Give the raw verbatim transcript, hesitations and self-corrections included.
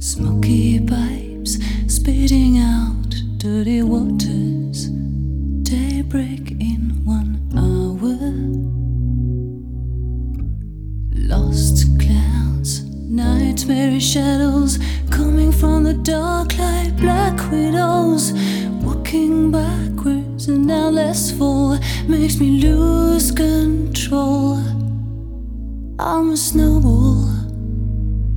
Smoky pipes spitting out dirty waters. Daybreak in one hour. Lost clouds, nightmare shadows coming from the dark like black widows. Walking backwards and now less fall makes me lose control. I'm a snowball